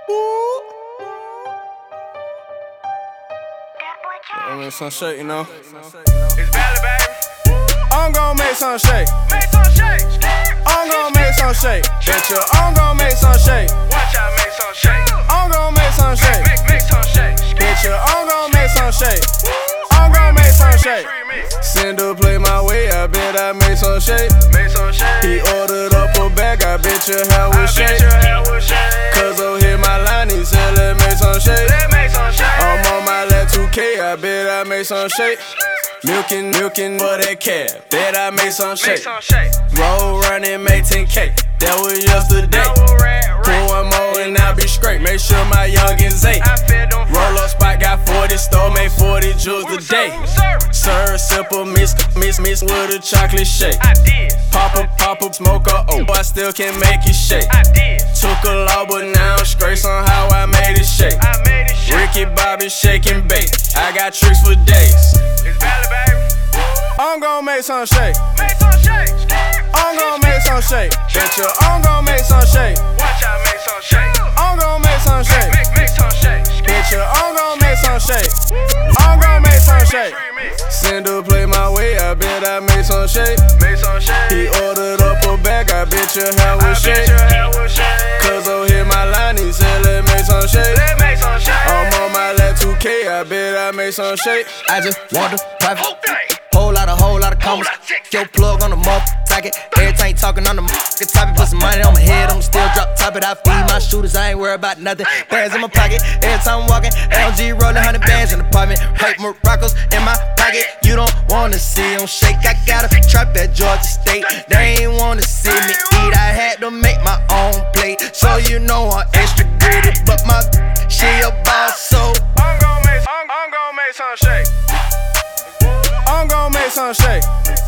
I make some shake, you know. It's Valley, baby. I'm gon' make some shake. Make some shake. I'm gon' make some shake. Bitch, I'm gon' make some shake. Watch out, make some shake. I'm gon' make some shake. Make some shake. Bitch, I'm gon' make some shake. I'm gon' make some shake. Cinder play my way, I bet I made some shake. Make some shake. He ordered up a bag, I bet your hair was shake. Cuz hit my line, he said let's make some shake. I'm on my lap 2K, I bet I made some shake. Milking for that cab, bet I made some shake. Roll running, make 10K, that was yesterday. Pull one more and I'll be straight, make sure my youngins ate. Roll up spot, got 40 store, made 40 jewels today. Serve simple, mix with a chocolate shake. Pop up, smoke a oh, I still can make it shake. Took a law, but now I'm straight, somehow I made it shake. Ricky Bobby shaking bait, I got tricks for days. It's Valley, baby. I'm gon' make some shake. Make some shake. I'm gon' make some shake. Bitch, I'm gon' make some shake. Watch out, make some shake. I'm gon' make some shake. Make some shake. Bitch, I'm gon' make some shake. I'm gon' make some shake. Cinder play my way, I bet I made some shake. Make some shake. He ordered up a bag, I bet your hair was shake. Cuz hit my line, he said let's make some shake. I'm on my lap 2K, I bet I made some shake. I just want the private. Whole lot of commas. Yo, plug on the motherfucker. Every time you talking on the motherfucker topic, put some money on my head, I'ma still drop top it. I feed my shooters, I ain't worried about nothing. Bands in my pocket, every time I'm walking. LG rolling 100 bands in the apartment. White Moroccos in my pocket. You don't wanna see them shake. I got a trap at Georgia State. They ain't wanna see me eat. I had to make my own plate, so you know I'm extra gritty. But my she a boss, so I'm gon' make some shake. I'm gon' make some shake.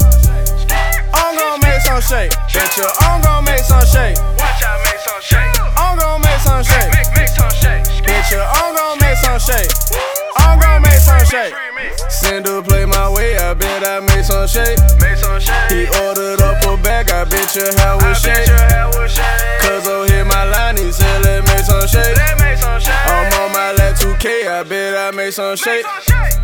I'm gon' make some shake. Bitch, I'm gon' make some shake. Watch out, make some shake. I'm gon' make some shake. Make some shake. Bitch, I'm gon' make some shake. I'm gon' make some shake. Cinder play my way, I bet I made some shake. Make some shake. He ordered up a bag, I bet your hair was shake. Cuz hit my line, he said let's make some shake. I'm on my lap 2K, I bet I made some shake.